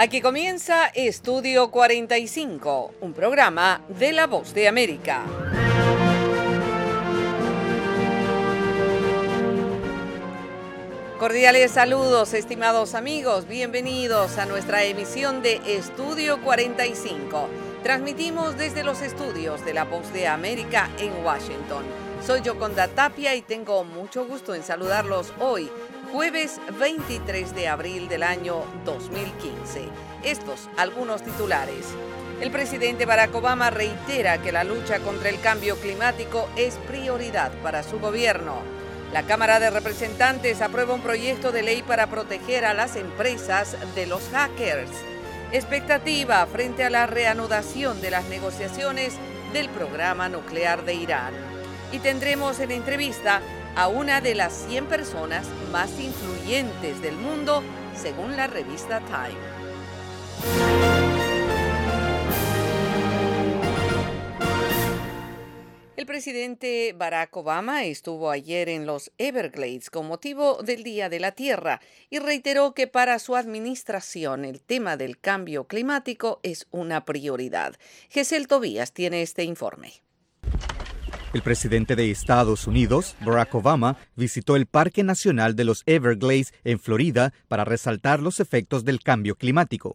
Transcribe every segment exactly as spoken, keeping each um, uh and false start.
Aquí comienza Estudio cuarenta y cinco, un programa de La Voz de América. Cordiales saludos, estimados amigos, bienvenidos a nuestra emisión de Estudio cuarenta y cinco. Transmitimos desde los estudios de La Voz de América en Washington. Soy Yoconda Tapia y tengo mucho gusto en saludarlos hoy, jueves veintitrés de abril del año dos mil quince. Estos algunos titulares. El presidente Barack Obama reitera que la lucha contra el cambio climático es prioridad para su gobierno. La Cámara de Representantes aprueba un proyecto de ley para proteger a las empresas de los hackers. Expectativa frente a la reanudación de las negociaciones del programa nuclear de Irán. Y tendremos en entrevista a una de las cien personas más influyentes del mundo, según la revista Time. El presidente Barack Obama estuvo ayer en los Everglades con motivo del Día de la Tierra y reiteró que para su administración el tema del cambio climático es una prioridad. Gesell Tobías tiene este informe. El presidente de Estados Unidos, Barack Obama, visitó el Parque Nacional de los Everglades en Florida para resaltar los efectos del cambio climático.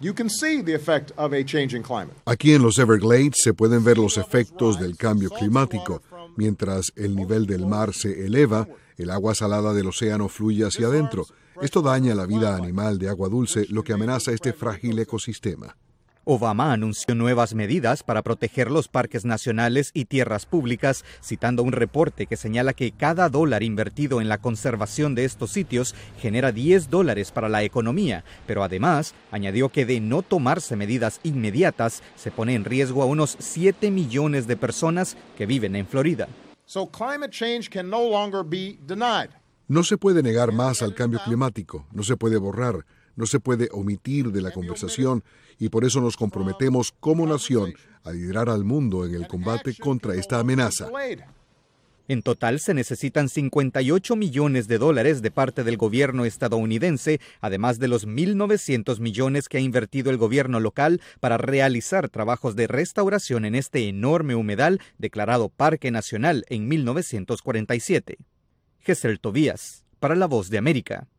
Aquí en los Everglades se pueden ver los efectos del cambio climático. Mientras el nivel del mar se eleva, el agua salada del océano fluye hacia adentro. Esto daña la vida animal de agua dulce, lo que amenaza este frágil ecosistema. Obama anunció nuevas medidas para proteger los parques nacionales y tierras públicas, citando un reporte que señala que cada dólar invertido en la conservación de estos sitios genera diez dólares para la economía, pero además añadió que de no tomarse medidas inmediatas se pone en riesgo a unos siete millones de personas que viven en Florida. So climate change can no longer be denied. No se puede negar más al cambio climático, no se puede borrar, no se puede omitir de la conversación y por eso nos comprometemos como nación a liderar al mundo en el combate contra esta amenaza. En total se necesitan cincuenta y ocho millones de dólares de parte del gobierno estadounidense, además de los mil novecientos millones que ha invertido el gobierno local para realizar trabajos de restauración en este enorme humedal declarado Parque Nacional en mil novecientos cuarenta y siete. Gesell Tobías, para La Voz de América.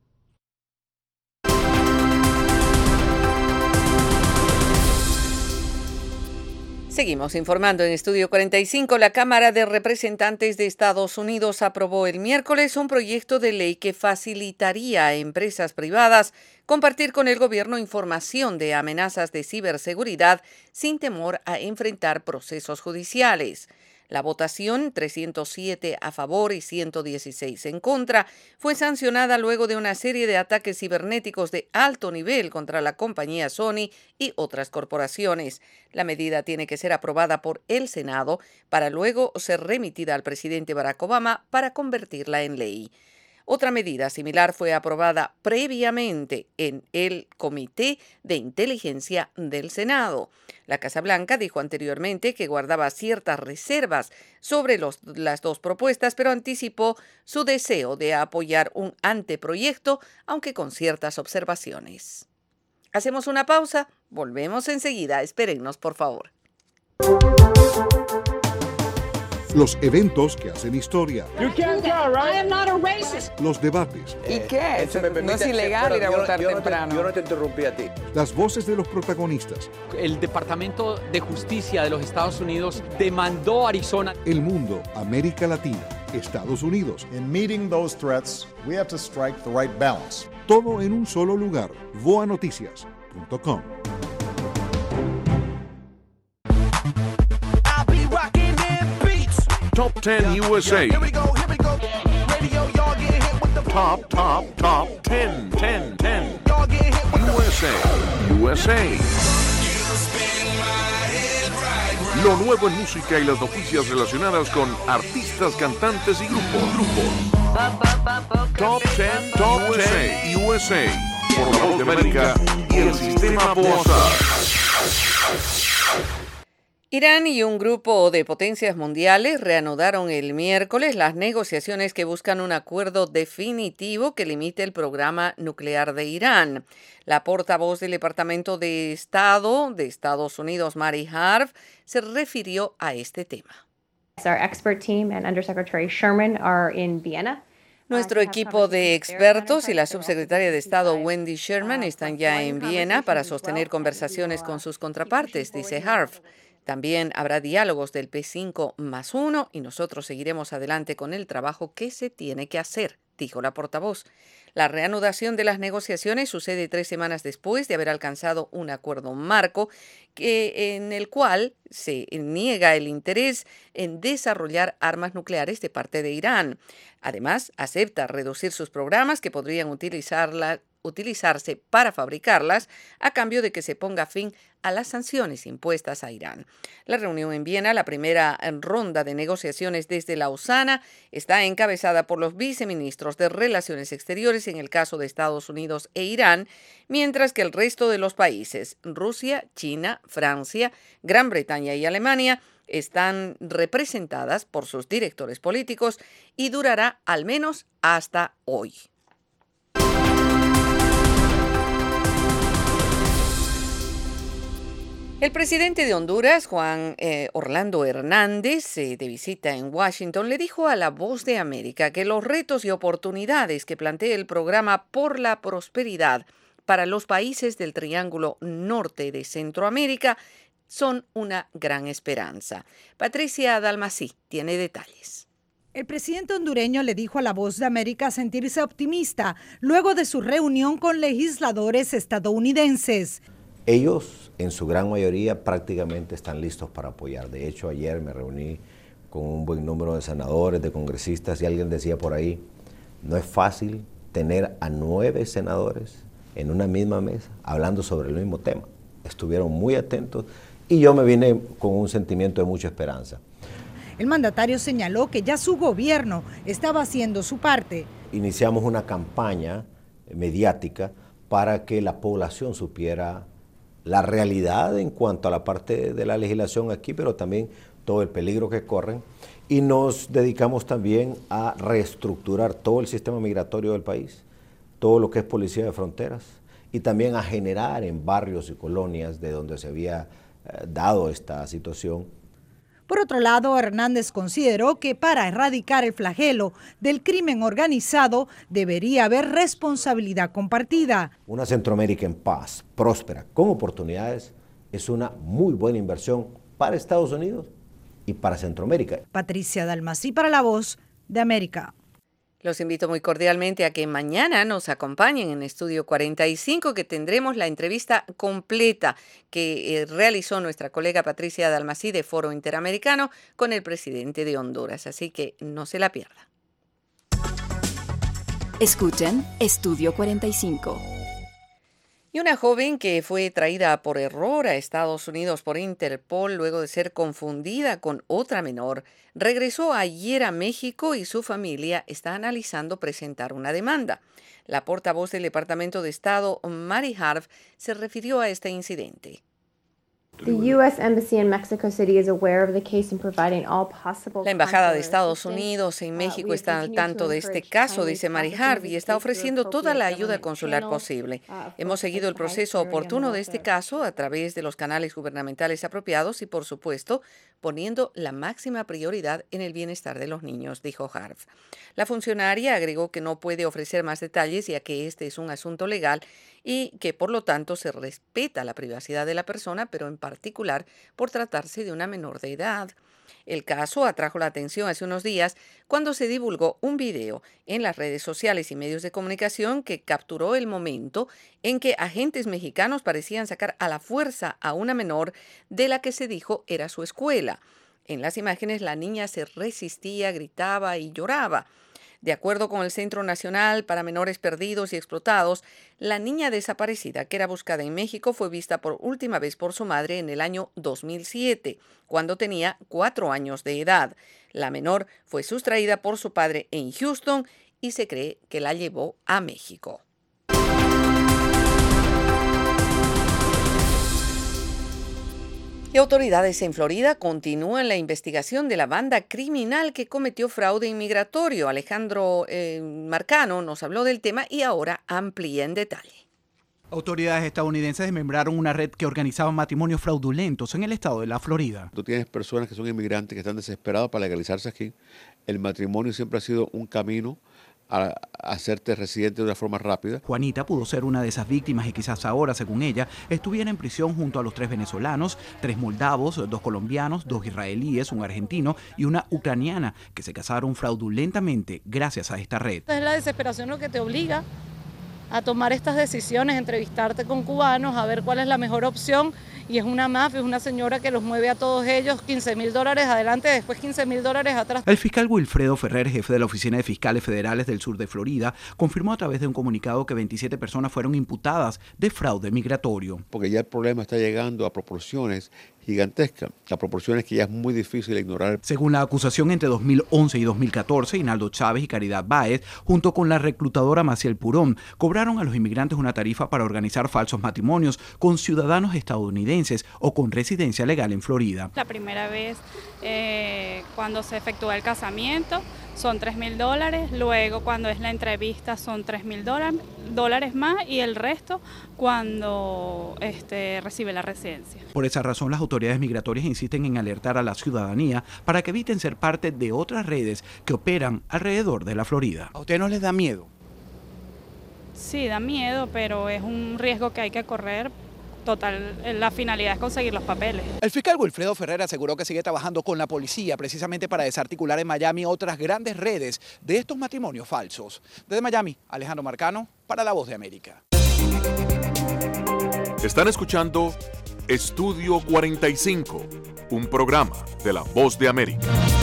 Seguimos informando en Estudio cuarenta y cinco. La Cámara de Representantes de Estados Unidos aprobó el miércoles un proyecto de ley que facilitaría a empresas privadas compartir con el gobierno información de amenazas de ciberseguridad sin temor a enfrentar procesos judiciales. La votación, trescientos siete a favor y ciento dieciséis en contra, fue sancionada luego de una serie de ataques cibernéticos de alto nivel contra la compañía Sony y otras corporaciones. La medida tiene que ser aprobada por el Senado para luego ser remitida al presidente Barack Obama para convertirla en ley. Otra medida similar fue aprobada previamente en el Comité de Inteligencia del Senado. La Casa Blanca dijo anteriormente que guardaba ciertas reservas sobre los, las dos propuestas, pero anticipó su deseo de apoyar un anteproyecto, aunque con ciertas observaciones. Hacemos una pausa, volvemos enseguida. Espérennos, por favor. Los eventos que hacen historia. You can't tell, right? I am not a racist. Los debates. ¿Y qué? Eh, me no es ilegal ir a yo, votar yo temprano. No te, yo no te interrumpí a ti. Las voces de los protagonistas. El Departamento de Justicia de los Estados Unidos demandó a Arizona. El mundo, América Latina, Estados Unidos. In meeting those threats, we have to strike the right balance. Todo en un solo lugar. voa noticias punto com. Top ten U S A. Here we go, here we go. Radio, y'all get hit with the Top, top, top ten, ten, ten. Y'all get hit with U S A, U S A. Lo nuevo en música y las noticias relacionadas con artistas, cantantes y grupos. grupos. Top ten, Top ten U S A. Por La Voz de América y el Sistema Boazar. Irán y un grupo de potencias mundiales reanudaron el miércoles las negociaciones que buscan un acuerdo definitivo que limite el programa nuclear de Irán. La portavoz del Departamento de Estado de Estados Unidos, Mary Harf, se refirió a este tema. Our expert team and Undersecretary Sherman are in Vienna. Nuestro equipo de expertos y la subsecretaria de Estado Wendy Sherman están ya en Viena para sostener conversaciones con sus contrapartes, dice Harf. También habrá diálogos del P cinco más uno y nosotros seguiremos adelante con el trabajo que se tiene que hacer, dijo la portavoz. La reanudación de las negociaciones sucede tres semanas después de haber alcanzado un acuerdo marco que, en el cual se niega el interés en desarrollar armas nucleares de parte de Irán. Además, acepta reducir sus programas que podrían utilizarla, utilizarse para fabricarlas a cambio de que se ponga fin a las sanciones impuestas a Irán. La reunión en Viena, la primera ronda de negociaciones desde Lausana, está encabezada por los viceministros de Relaciones Exteriores en el caso de Estados Unidos e Irán, mientras que el resto de los países, Rusia, China, Francia, Gran Bretaña y Alemania, están representadas por sus directores políticos y durará al menos hasta hoy. El presidente de Honduras, Juan eh, Orlando Hernández, eh, de visita en Washington, le dijo a La Voz de América que los retos y oportunidades que plantea el programa por la prosperidad para los países del Triángulo Norte de Centroamérica son una gran esperanza. Patricia Dalmasí tiene detalles. El presidente hondureño le dijo a La Voz de América sentirse optimista luego de su reunión con legisladores estadounidenses. Ellos, en su gran mayoría, prácticamente están listos para apoyar. De hecho, ayer me reuní con un buen número de senadores, de congresistas, y alguien decía por ahí, no es fácil tener a nueve senadores en una misma mesa hablando sobre el mismo tema. Estuvieron muy atentos y yo me vine con un sentimiento de mucha esperanza. El mandatario señaló que ya su gobierno estaba haciendo su parte. Iniciamos una campaña mediática para que la población supiera la realidad en cuanto a la parte de la legislación aquí, pero también todo el peligro que corren. Y nos dedicamos también a reestructurar todo el sistema migratorio del país, todo lo que es policía de fronteras, y también a generar en barrios y colonias de donde se había eh, dado esta situación. Por otro lado, Hernández consideró que para erradicar el flagelo del crimen organizado debería haber responsabilidad compartida. Una Centroamérica en paz, próspera, con oportunidades, es una muy buena inversión para Estados Unidos y para Centroamérica. Patricia Dalmasí para La Voz de América. Los invito muy cordialmente a que mañana nos acompañen en Estudio cuarenta y cinco, que tendremos la entrevista completa que eh, realizó nuestra colega Patricia Dalmasí de Foro Interamericano con el presidente de Honduras. Así que no se la pierda. Escuchen Estudio cuarenta y cinco. Y una joven que fue traída por error a Estados Unidos por Interpol luego de ser confundida con otra menor, regresó ayer a México y su familia está analizando presentar una demanda. La portavoz del Departamento de Estado, Mary Harf, se refirió a este incidente. The U S Embassy in Mexico City is aware of the case and providing all possible. La Embajada de Estados Unidos en México está al tanto de este caso, dice Mary Harf, y está ofreciendo toda la ayuda consular posible. Hemos seguido el proceso oportuno de este caso a través de los canales gubernamentales apropiados y, por supuesto, poniendo la máxima prioridad en el bienestar de los niños, dijo Harf. La funcionaria agregó que no puede ofrecer más detalles ya que este es un asunto legal y que por lo tanto se respeta la privacidad de la persona, pero en particular por tratarse de una menor de edad. El caso atrajo la atención hace unos días cuando se divulgó un video en las redes sociales y medios de comunicación que capturó el momento en que agentes mexicanos parecían sacar a la fuerza a una menor de la que se dijo era su escuela. En las imágenes la niña se resistía, gritaba y lloraba. De acuerdo con el Centro Nacional para Menores Perdidos y Explotados, la niña desaparecida que era buscada en México fue vista por última vez por su madre en el año dos mil siete, cuando tenía cuatro años de edad. La menor fue sustraída por su padre en Houston y se cree que la llevó a México. Y autoridades en Florida continúan la investigación de la banda criminal que cometió fraude inmigratorio. Alejandro eh, Marcano nos habló del tema y ahora amplía en detalle. Autoridades estadounidenses desmembraron una red que organizaba matrimonios fraudulentos en el estado de la Florida. Tú tienes personas que son inmigrantes que están desesperados para legalizarse aquí. El matrimonio siempre ha sido un camino a hacerte residente de una forma rápida. Juanita pudo ser una de esas víctimas y quizás ahora, según ella, estuviera en prisión junto a los tres venezolanos, tres moldavos, dos colombianos, dos israelíes, un argentino y una ucraniana que se casaron fraudulentamente gracias a esta red. Es la desesperación lo que te obliga a tomar estas decisiones, entrevistarte con cubanos, a ver cuál es la mejor opción. Y es una mafia, es una señora que los mueve a todos ellos, quince mil dólares adelante, después quince mil dólares atrás. El fiscal Wilfredo Ferrer, jefe de la Oficina de Fiscales Federales del sur de Florida, confirmó a través de un comunicado que veintisiete personas fueron imputadas de fraude migratorio. Porque ya el problema está llegando a proporciones gigantescas, a proporciones que ya es muy difícil ignorar. Según la acusación, entre dos mil once y dos mil catorce, Hinaldo Chávez y Caridad Báez, junto con la reclutadora Maciel Purón, cobraron a los inmigrantes una tarifa para organizar falsos matrimonios con ciudadanos estadounidenses o con residencia legal en Florida. La primera vez eh, cuando se efectúa el casamiento son tres mil dólares, luego cuando es la entrevista son tres mil dólares más y el resto cuando este, recibe la residencia. Por esa razón, las autoridades migratorias insisten en alertar a la ciudadanía para que eviten ser parte de otras redes que operan alrededor de la Florida. ¿A usted no les da miedo? Sí, da miedo, pero es un riesgo que hay que correr. Total, la finalidad es conseguir los papeles. El fiscal Wilfredo Ferrer aseguró que sigue trabajando con la policía precisamente para desarticular en Miami otras grandes redes de estos matrimonios falsos. Desde Miami, Alejandro Marcano, para La Voz de América. Están escuchando Estudio cuarenta y cinco, un programa de La Voz de América.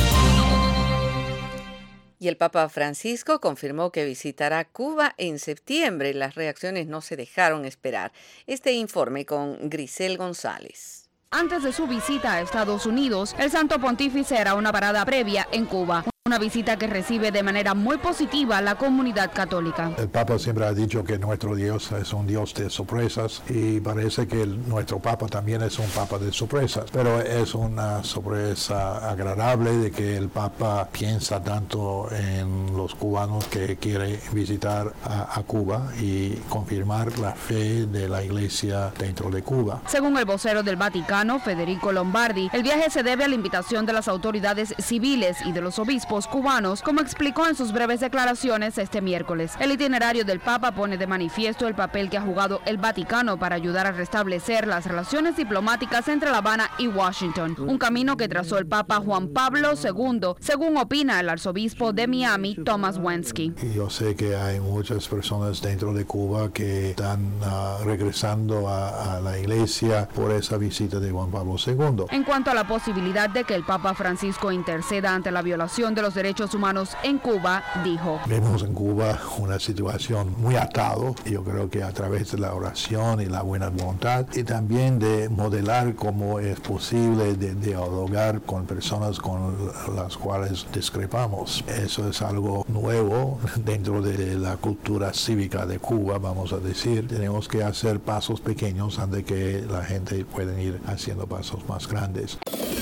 Y el Papa Francisco confirmó que visitará Cuba en septiembre. Las reacciones no se dejaron esperar. Este informe con Grisel González. Antes de su visita a Estados Unidos, el Santo Pontífice hará una parada previa en Cuba. Una visita que recibe de manera muy positiva la comunidad católica. El Papa siempre ha dicho que nuestro Dios es un Dios de sorpresas y parece que el, nuestro Papa también es un Papa de sorpresas, pero es una sorpresa agradable de que el Papa piensa tanto en los cubanos que quiere visitar a, a Cuba y confirmar la fe de la Iglesia dentro de Cuba. Según el vocero del Vaticano, Federico Lombardi, el viaje se debe a la invitación de las autoridades civiles y de los obispos cubanos, como explicó en sus breves declaraciones este miércoles. El itinerario del Papa pone de manifiesto el papel que ha jugado el Vaticano para ayudar a restablecer las relaciones diplomáticas entre La Habana y Washington, un camino que trazó el Papa Juan Pablo segundo, según opina el arzobispo de Miami, Thomas Wensky. Yo sé que hay muchas personas dentro de Cuba que están uh, regresando a, a la iglesia por esa visita de Juan Pablo segundo. En cuanto a la posibilidad de que el Papa Francisco interceda ante la violación de los derechos humanos en Cuba, dijo: vemos en Cuba una situación muy atado. Yo creo que a través de la oración y la buena voluntad y también de modelar cómo es posible de, de dialogar con personas con las cuales discrepamos. Eso es algo nuevo dentro de la cultura cívica de Cuba, vamos a decir. Tenemos que hacer pasos pequeños antes de que la gente pueda ir haciendo pasos más grandes.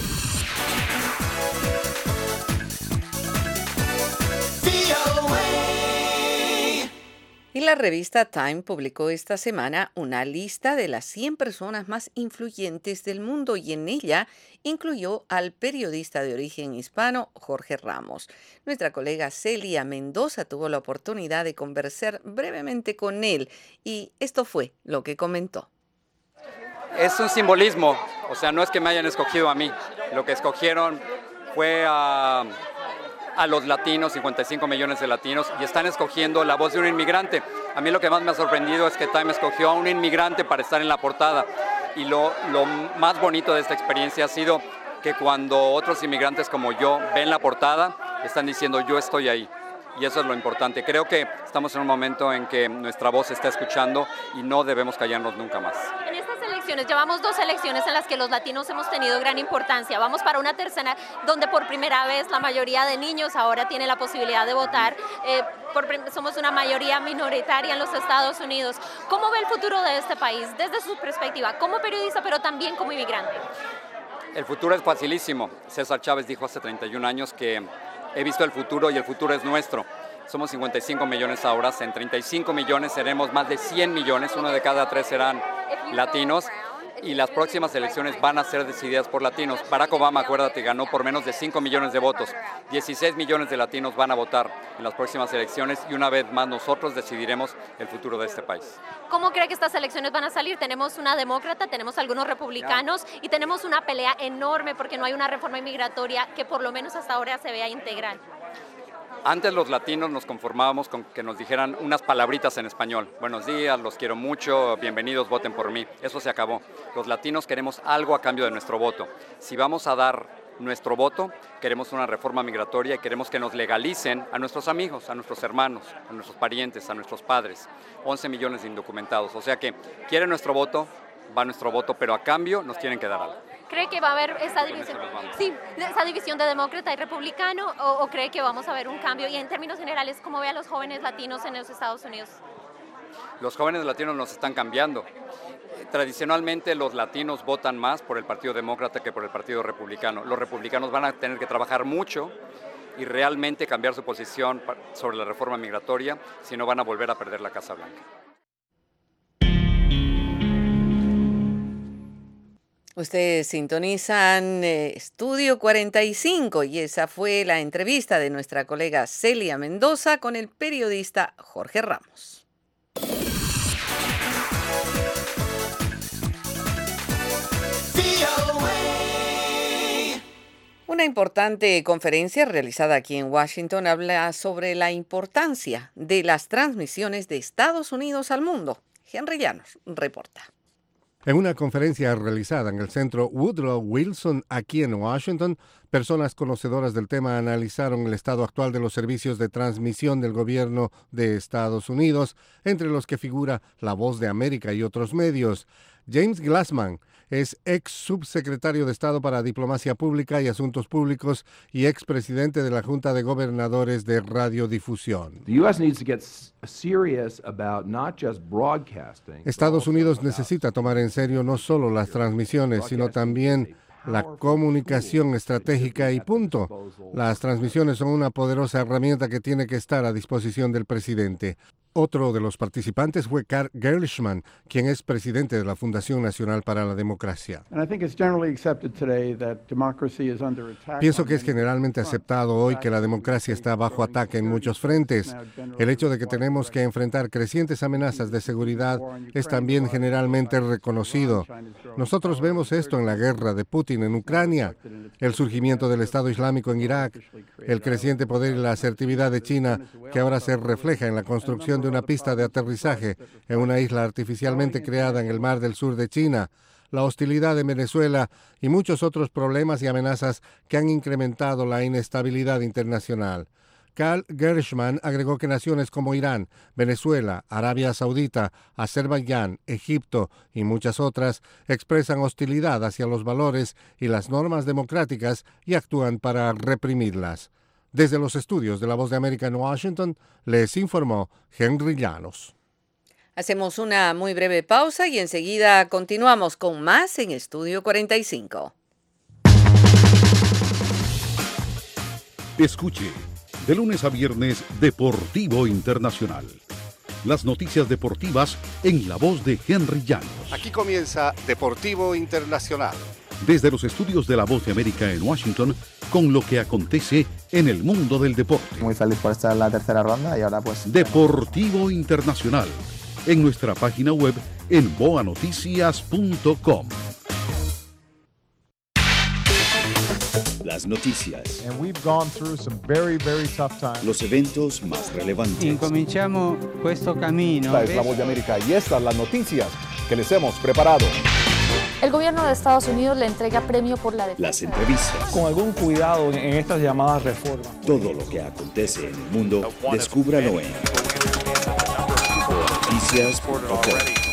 Y la revista Time publicó esta semana una lista de las cien personas más influyentes del mundo y en ella incluyó al periodista de origen hispano Jorge Ramos. Nuestra colega Celia Mendoza tuvo la oportunidad de conversar brevemente con él y esto fue lo que comentó. Es un simbolismo, o sea, no es que me hayan escogido a mí, lo que escogieron fue a... a los latinos, cincuenta y cinco millones de latinos, y están escogiendo la voz de un inmigrante. A mí lo que más me ha sorprendido es que Time escogió a un inmigrante para estar en la portada. Y lo, lo más bonito de esta experiencia ha sido que cuando otros inmigrantes como yo ven la portada, están diciendo yo estoy ahí. Y eso es lo importante. Creo que estamos en un momento en que nuestra voz se está escuchando y no debemos callarnos nunca más. En estas elecciones, llevamos dos elecciones en las que los latinos hemos tenido gran importancia. Vamos para una tercera donde por primera vez la mayoría de niños ahora tiene la posibilidad de votar. Eh, por, somos una mayoría minoritaria en los Estados Unidos. ¿Cómo ve el futuro de este país desde su perspectiva como periodista, pero también como inmigrante? El futuro es facilísimo. César Chávez dijo hace treinta y un años que he visto el futuro y el futuro es nuestro. Somos cincuenta y cinco millones ahora, en treinta y cinco millones seremos más de cien millones, uno de cada tres serán latinos y las próximas elecciones van a ser decididas por latinos. Barack Obama, acuérdate, ganó por menos de cinco millones de votos. dieciséis millones de latinos van a votar en las próximas elecciones y una vez más nosotros decidiremos el futuro de este país. ¿Cómo cree que estas elecciones van a salir? Tenemos una demócrata, tenemos algunos republicanos y tenemos una pelea enorme porque no hay una reforma inmigratoria que por lo menos hasta ahora se vea integral. Antes los latinos nos conformábamos con que nos dijeran unas palabritas en español. Buenos días, los quiero mucho, bienvenidos, voten por mí. Eso se acabó. Los latinos queremos algo a cambio de nuestro voto. Si vamos a dar nuestro voto, queremos una reforma migratoria y queremos que nos legalicen a nuestros amigos, a nuestros hermanos, a nuestros parientes, a nuestros padres. once millones de indocumentados. O sea que quieren nuestro voto, va nuestro voto, pero a cambio nos tienen que dar algo. ¿Cree que va a haber esa división, sí, esa división de demócrata y republicano o, o cree que vamos a ver un cambio? Y en términos generales, ¿cómo ve a los jóvenes latinos en los Estados Unidos? Los jóvenes latinos nos están cambiando. Tradicionalmente los latinos votan más por el Partido Demócrata que por el Partido Republicano. Los republicanos van a tener que trabajar mucho y realmente cambiar su posición sobre la reforma migratoria, si no van a volver a perder la Casa Blanca. Ustedes sintonizan eh, Estudio cuarenta y cinco y esa fue la entrevista de nuestra colega Celia Mendoza con el periodista Jorge Ramos. Una importante conferencia realizada aquí en Washington habla sobre la importancia de las transmisiones de Estados Unidos al mundo. Henry Llanos reporta. En una conferencia realizada en el centro Woodrow Wilson aquí en Washington, personas conocedoras del tema analizaron el estado actual de los servicios de transmisión del gobierno de Estados Unidos, entre los que figura La Voz de América y otros medios. James Glassman es ex subsecretario de Estado para Diplomacia Pública y Asuntos Públicos y expresidente de la Junta de Gobernadores de Radiodifusión. Estados Unidos necesita tomar en serio no solo las transmisiones, sino también la comunicación estratégica y punto. Las transmisiones son una poderosa herramienta que tiene que estar a disposición del presidente. Otro de los participantes fue Carl Gershman, quien es presidente de la Fundación Nacional para la Democracia. Pienso que es generalmente aceptado hoy que la democracia está bajo ataque en muchos frentes. El hecho de que tenemos que enfrentar crecientes amenazas de seguridad es también generalmente reconocido. Nosotros vemos esto en la guerra de Putin en Ucrania, el surgimiento del Estado Islámico en Irak, el creciente poder y la asertividad de China, que ahora se refleja en la construcción de una pista de aterrizaje en una isla artificialmente creada en el mar del sur de China, la hostilidad de Venezuela y muchos otros problemas y amenazas que han incrementado la inestabilidad internacional. Carl Gershman agregó que naciones como Irán, Venezuela, Arabia Saudita, Azerbaiyán, Egipto y muchas otras expresan hostilidad hacia los valores y las normas democráticas y actúan para reprimirlas. Desde los estudios de La Voz de América en Washington, les informó Henry Llanos. Hacemos una muy breve pausa y enseguida continuamos con más en Estudio cuarenta y cinco. Escuche, de lunes a viernes, Deportivo Internacional. Las noticias deportivas en la voz de Henry Llanos. Aquí comienza Deportivo Internacional. Desde los estudios de La Voz de América en Washington, con lo que acontece en el mundo del deporte. Muy feliz por estar en la tercera ronda y ahora pues... Deportivo Internacional, en nuestra página web en boa noticias punto com. Las noticias. And we've gone through some very, very tough times. Los eventos más relevantes. Incominciamo questo cammino. Esta es La Voz de América y estas las noticias que les hemos preparado. El gobierno de Estados Unidos le entrega premio por la defensa. Las entrevistas. Con algún cuidado en estas llamadas reformas. Todo lo que acontece en el mundo, descúbralo en boa noticias punto com.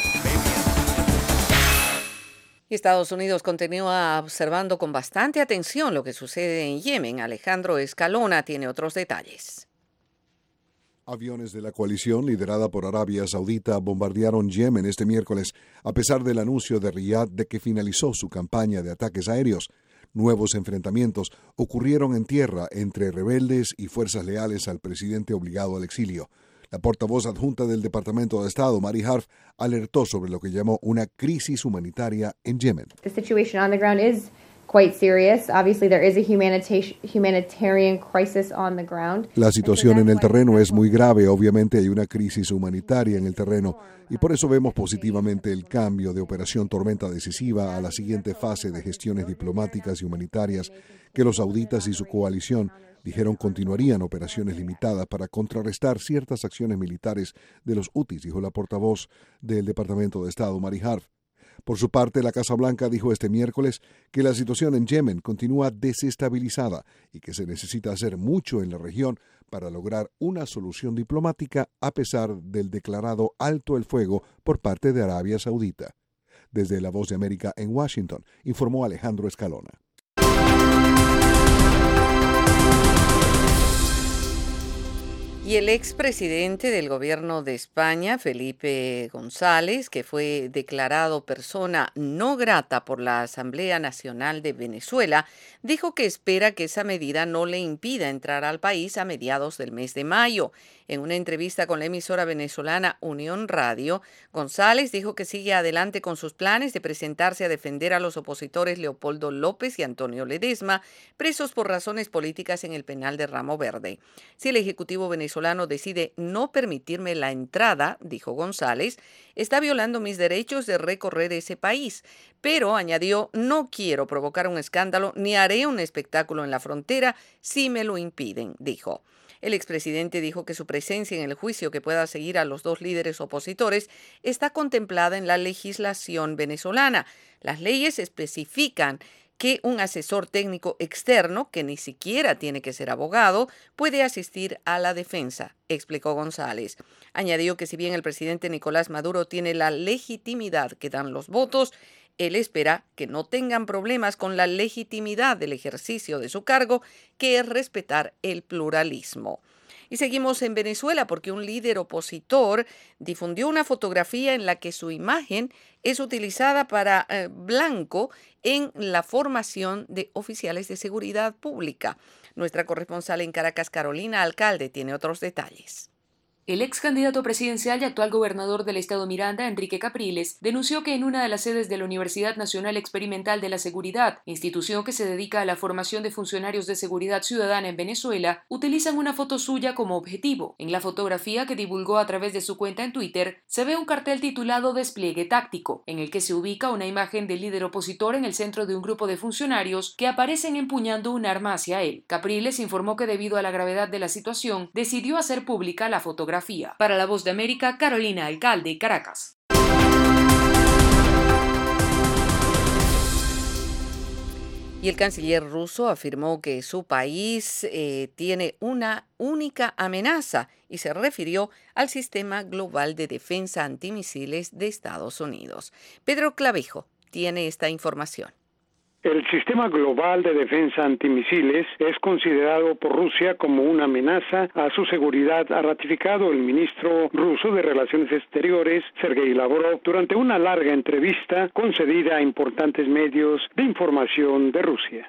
Estados Unidos continúa observando con bastante atención lo que sucede en Yemen. Alejandro Escalona tiene otros detalles. Aviones de la coalición liderada por Arabia Saudita bombardearon Yemen este miércoles, a pesar del anuncio de Riad de que finalizó su campaña de ataques aéreos. Nuevos enfrentamientos ocurrieron en tierra entre rebeldes y fuerzas leales al presidente obligado al exilio. La portavoz adjunta del Departamento de Estado, Mary Harf, alertó sobre lo que llamó una crisis humanitaria en Yemen. The situation on the ground is quite serious. Obviously there is a humanita- humanitarian crisis on the ground. La situación en el terreno es muy grave, obviamente hay una crisis humanitaria en el terreno y por eso vemos positivamente el cambio de Operación Tormenta Decisiva a la siguiente fase de gestiones diplomáticas y humanitarias que los sauditas y su coalición dijeron continuarían operaciones limitadas para contrarrestar ciertas acciones militares de los hutis, dijo la portavoz del Departamento de Estado, Mary Harf. Por su parte, la Casa Blanca dijo este miércoles que la situación en Yemen continúa desestabilizada y que se necesita hacer mucho en la región para lograr una solución diplomática a pesar del declarado alto el fuego por parte de Arabia Saudita. Desde La Voz de América en Washington, informó Alejandro Escalona. Y el expresidente del gobierno de España, Felipe González, que fue declarado persona no grata por la Asamblea Nacional de Venezuela, dijo que espera que esa medida no le impida entrar al país a mediados del mes de mayo. En una entrevista con la emisora venezolana Unión Radio, González dijo que sigue adelante con sus planes de presentarse a defender a los opositores Leopoldo López y Antonio Ledesma, presos por razones políticas en el penal de Ramo Verde. Si el Ejecutivo venezolano decide no permitirme la entrada, dijo González, está violando mis derechos de recorrer ese país. Pero, añadió, no quiero provocar un escándalo ni haré un espectáculo en la frontera si me lo impiden, dijo. El expresidente dijo que su presencia en el juicio que pueda seguir a los dos líderes opositores está contemplada en la legislación venezolana. Las leyes especifican que un asesor técnico externo, que ni siquiera tiene que ser abogado, puede asistir a la defensa, explicó González. Añadió que si bien el presidente Nicolás Maduro tiene la legitimidad que dan los votos, él espera que no tengan problemas con la legitimidad del ejercicio de su cargo, que es respetar el pluralismo. Y seguimos en Venezuela porque un líder opositor difundió una fotografía en la que su imagen es utilizada para eh, blanco en la formación de oficiales de seguridad pública. Nuestra corresponsal en Caracas, Carolina Alcalde, tiene otros detalles. El ex candidato presidencial y actual gobernador del estado Miranda, Enrique Capriles, denunció que en una de las sedes de la Universidad Nacional Experimental de la Seguridad, institución que se dedica a la formación de funcionarios de seguridad ciudadana en Venezuela, utilizan una foto suya como objetivo. En la fotografía que divulgó a través de su cuenta en Twitter, se ve un cartel titulado Despliegue Táctico, en el que se ubica una imagen del líder opositor en el centro de un grupo de funcionarios que aparecen empuñando un arma hacia él. Capriles informó que debido a la gravedad de la situación, decidió hacer pública la fotografía. Para La Voz de América, Carolina Alcalde, Caracas. Y el canciller ruso afirmó que su país eh, tiene una única amenaza y se refirió al sistema global de defensa antimisiles de Estados Unidos. Pedro Clavijo tiene esta información. El sistema global de defensa antimisiles es considerado por Rusia como una amenaza a su seguridad, ha ratificado el ministro ruso de Relaciones Exteriores, Sergei Lavrov, durante una larga entrevista concedida a importantes medios de información de Rusia.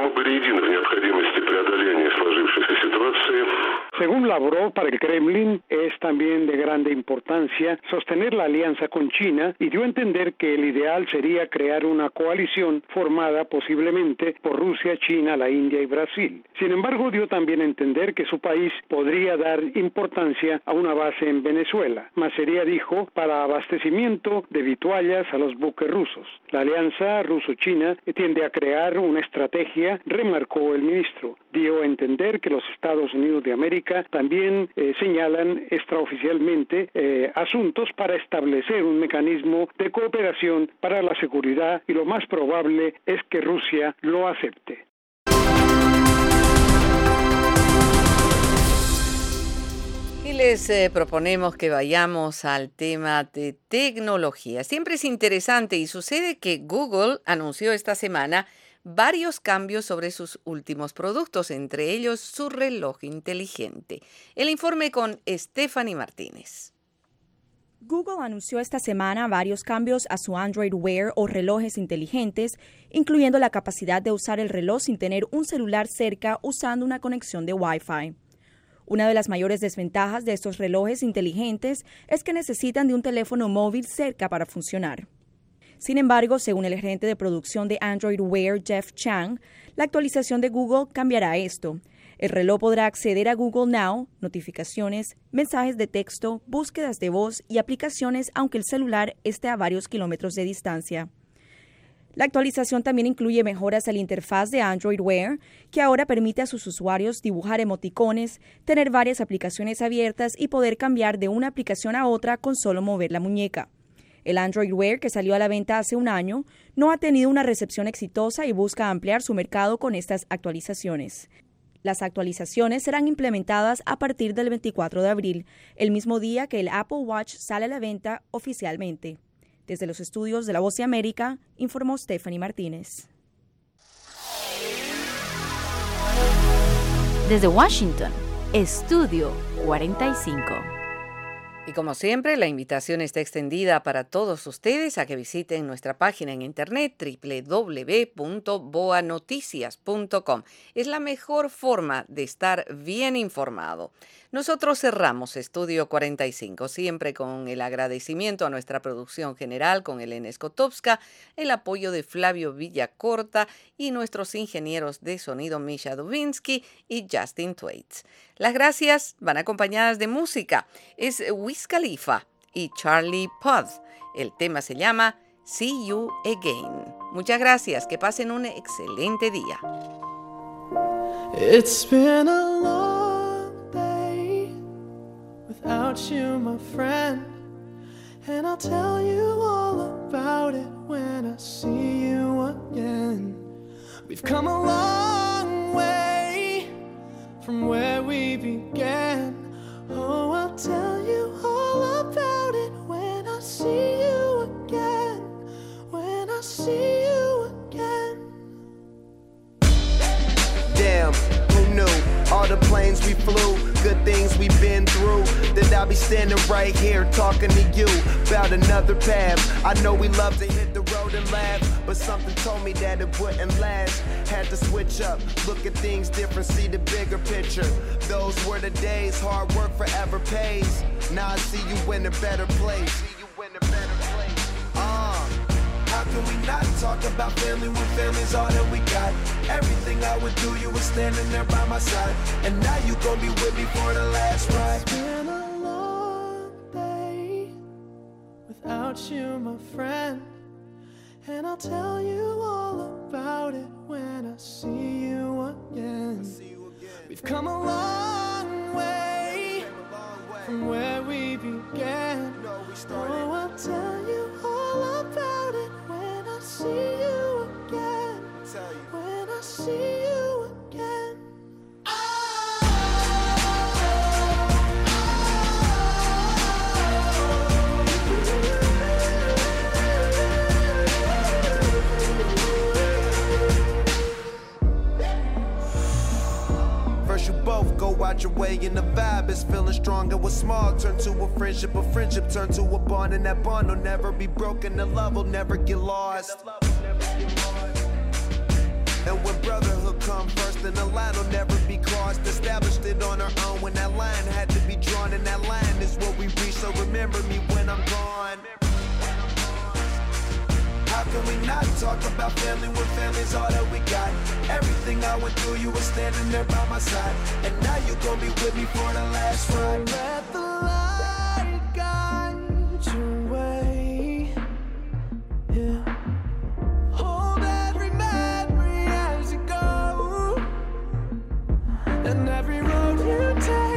Según Lavrov, para el Kremlin es también de grande importancia sostener la alianza con China y dio a entender que el ideal sería crear una coalición formada posiblemente por Rusia, China, la India y Brasil. Sin embargo, dio también a entender que su país podría dar importancia a una base en Venezuela, mas sería, dijo, para abastecimiento de vituallas a los buques rusos. La alianza ruso-china tiende a crear una estrategia, remarcó el ministro. Dio a entender que los Estados Unidos de América también eh, señalan extraoficialmente eh, asuntos para establecer un mecanismo de cooperación para la seguridad y lo más probable es que Rusia lo acepte. Y les eh, proponemos que vayamos al tema de tecnología. Siempre es interesante y sucede que Google anunció esta semana varios cambios sobre sus últimos productos, entre ellos su reloj inteligente. El informe con Stephanie Martínez. Google anunció esta semana varios cambios a su Android Wear o relojes inteligentes, incluyendo la capacidad de usar el reloj sin tener un celular cerca usando una conexión de Wi-Fi. Una de las mayores desventajas de estos relojes inteligentes es que necesitan de un teléfono móvil cerca para funcionar. Sin embargo, según el gerente de producción de Android Wear, Jeff Chang, la actualización de Google cambiará esto. El reloj podrá acceder a Google Now, notificaciones, mensajes de texto, búsquedas de voz y aplicaciones aunque el celular esté a varios kilómetros de distancia. La actualización también incluye mejoras a la interfaz de Android Wear, que ahora permite a sus usuarios dibujar emoticones, tener varias aplicaciones abiertas y poder cambiar de una aplicación a otra con solo mover la muñeca. El Android Wear, que salió a la venta hace un año, no ha tenido una recepción exitosa y busca ampliar su mercado con estas actualizaciones. Las actualizaciones serán implementadas a partir del veinticuatro de abril, el mismo día que el Apple Watch sale a la venta oficialmente. Desde los estudios de La Voz de América, informó Stephanie Martínez. Desde Washington, Estudio cuarenta y cinco. Y como siempre, la invitación está extendida para todos ustedes a que visiten nuestra página en internet doble u doble u doble u punto boa noticias punto com. Es la mejor forma de estar bien informado. Nosotros cerramos Estudio cuarenta y cinco, siempre con el agradecimiento a nuestra producción general, con Elena Skotowska, el apoyo de Flavio Villacorta y nuestros ingenieros de sonido Misha Dubinsky y Justin Twaits. Las gracias van acompañadas de música. Es Wiz Khalifa y Charlie Puth. El tema se llama See You Again. Muchas gracias. Que pasen un excelente día. It's been a long day without you, my friend, and I'll tell you all about it when I see you again. We've come a long way from where we began. Oh, I'll tell you all about it when I see you again, when I see you again. Damn, who knew? All the planes we flew, good things we've been through, that I'll be standing right here talking to you about another path. I know we love to hit the road and laugh, but something told me that it wouldn't last. Had to switch up, look at things different, see the bigger picture. Those were the days, hard work forever pays. Now I see you in a better place. See you in a better place. Uh, how can we not talk about family when family's all that we got? Everything I would do, you were standing there by my side, and now you gon' be with me for the last ride. It's been a long day without you, my friend, and I'll tell you all about it when I see you again. We've come a long way from where we began. Oh, I'll tell you all about it when I see you again. When I see you again. First you both go out your way and the vibe is feeling stronger. What's small turn to a friendship, a friendship turn to a bond, and that bond will never be broken, the love will never get lost. And when brotherhood come first, then the line will never be crossed. Established it on our own when that line had to be drawn, and that line is what we reach, so remember me when I'm gone. How can we not talk about family when family's all that we got? Everything I went through, you were standing there by my side, and now you gon' be with me for the last ride. Let the light guide your way. Yeah. Hold every memory as you go, and every road you take.